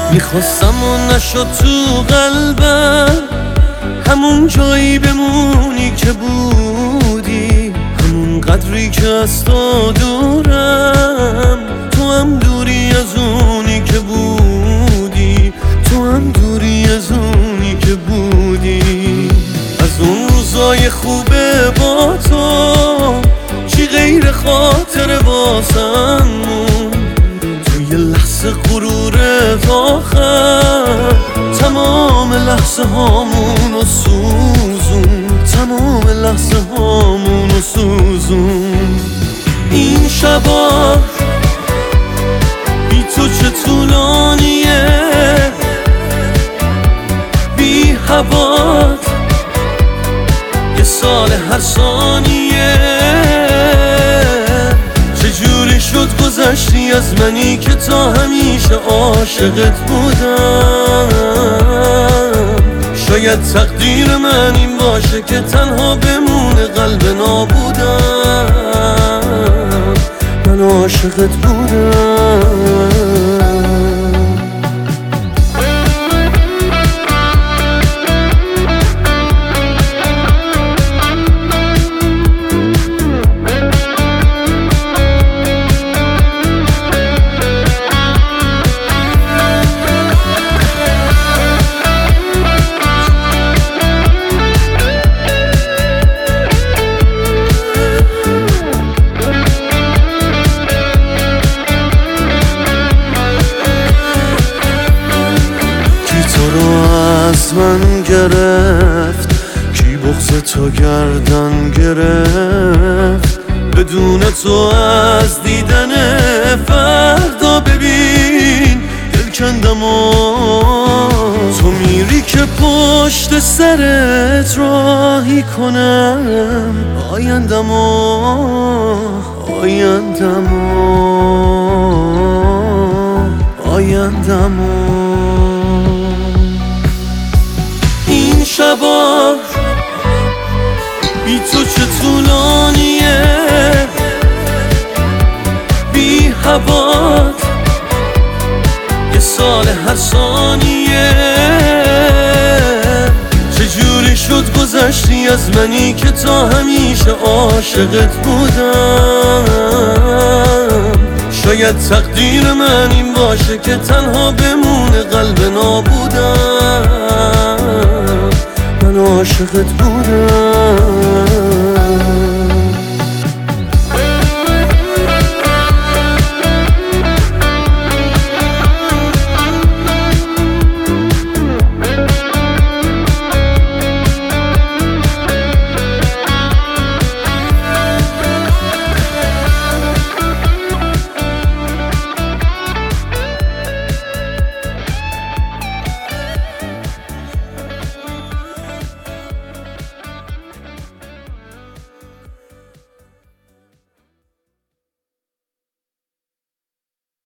میخواستم و نشد تو قلبم، همون جایی بمونی که بودی، همون قدری که از تو دورم. تو هم دوری از اونی که بودی، تو هم دوری از اونی که بودی. از اون روزای خوبه با تو چی غیر خاطر واسم مون، توی لحظه غرورت آخر تمام لحظه هامونو سوزون، تمام لحظه هامونو سوزون. این شبا بی تو چه طولانیه، بی هوات یه سال هر ثانیه. چجوری شد گذشتی از منی که تا همیشه عاشقت بودم. شاید تقدیر من این باشه که تنها بمونه قلب نابودم. من عاشقت بودم. از من گرفت کی بغض تو گردن گرفت، بدون تو از دیدن فردا ببین دل کندم و تو میری که پشت سرت راهی کنم آیندم و آیندم و آیندم و. این شبا بی تو چه طولانیه، بی هوات یه سال هر ثانیه. چجوری شد گذشتی از منی که تا همیشه عاشقت بودم. شاید تقدیر من این باشه که تنها بمونه قلب نابودم. من عاشقت بودم.